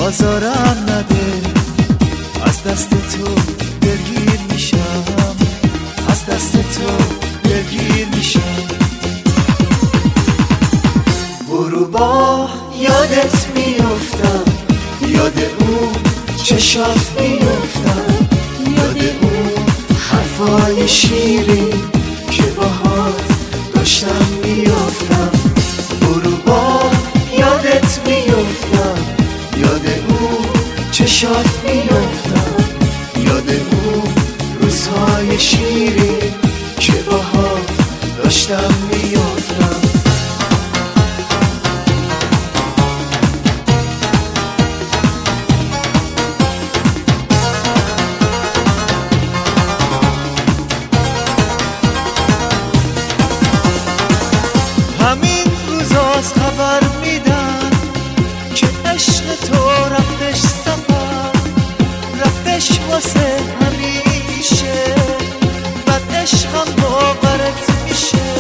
آزارم نده، از دست تو دلگیر میشم، از دست تو دلگیر میشم. برو با یادت میافتم، یاد اون چشات میافتم، یاد اون حرفای شیرین که باهات داشتم میافتم. برو با یادت میافتم، یاد اون چشات میافتم، یاد اون روزهای شیرین که باهات داشتم میافتم. همین روزاست خبر میدن که عشق تو رفتش سفر، رفتش واسه همیشه، بعد عشقم باورت میشه.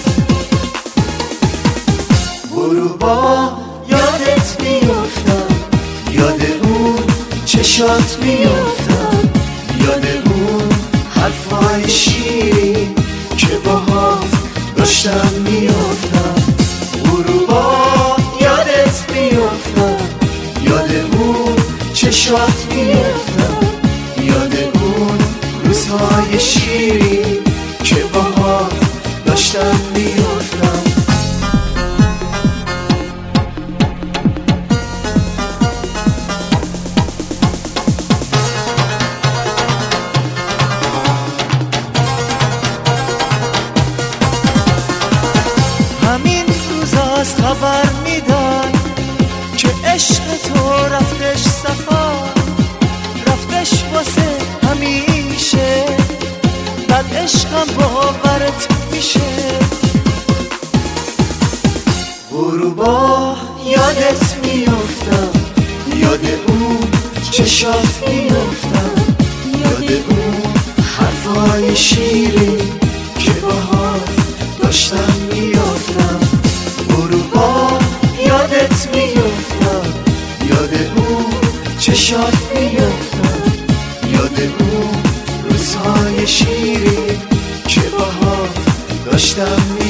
برو با یادت میافتم، یاد اون چشات میافتم، یاد اون حرفای شیرین که باهات داشتم میافتم. برو با یادت میافتم، یاد اون چشات میافتم، یاد اون روزهای شیرین که باهات داشتم میافتم. همین روزاست خبر میدن که عشق تو رفتش سفر، رفتش واسه همیشه، بعد عشقم باورت میشه. برو با یادت میافتم، یاد اون چشات میافتم، یاد اون حرفای شیرین که باهات داشتم میافتم. برو با یادت میافتم، یاد اون چشات میافتم، یاد اون روزهای شیرین که باهات داشتم میافتم.